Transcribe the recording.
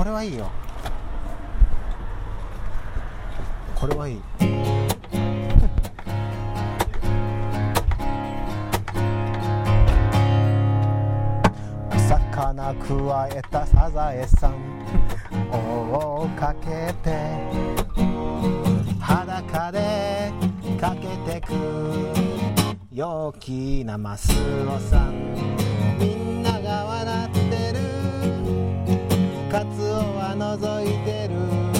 これはいいよ、これはいい。お魚くわえたサザエさん追っかけて裸でかけてく陽気なマスオさん、みんなが笑ってる、カツオは覗いてる。